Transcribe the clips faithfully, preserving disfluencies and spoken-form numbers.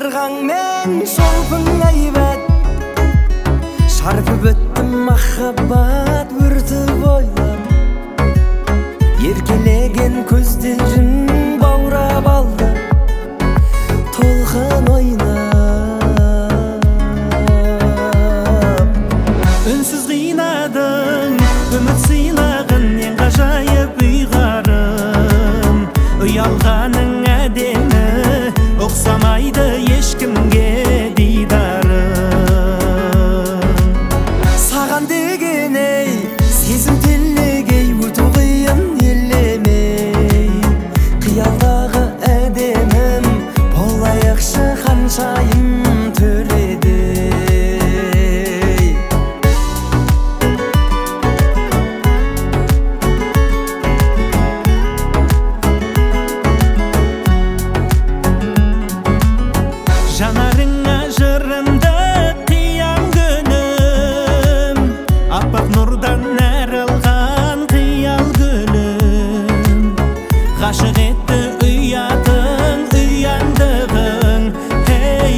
Ырғаңмен шолпың айбат шарпып өттім махаббат өрті бойлап еркелеген көздерін баурап алды толқын ойнап үнсіз қинадың үміт сыйлағын ең ғажайып ұйғарым ұялғаның әдемі ұқсамайды ешкімге дидарым саған деген ей сезім телегей өту қиын елемей қиялдағы әдемім болайықшы ханшайым төредей жанарыңа жырымды қиян күнім аппақ нұрдан нәрілған қиял гүлім ғашық етті ұятың ұяңдығың ей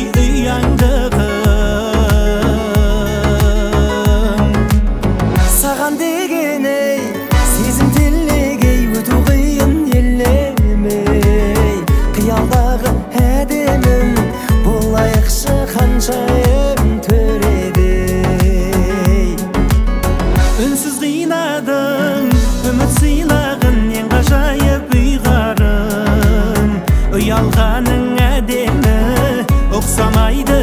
ұяңдығың саған деген ей сезім телегей өту қиын елемей қиялдағы әдемім болайықшы ханшайым төредей үнсіз қинадың үміт сыйлағын ең ғажайып ұйғарым ұялғаның әдемі ұқсамайды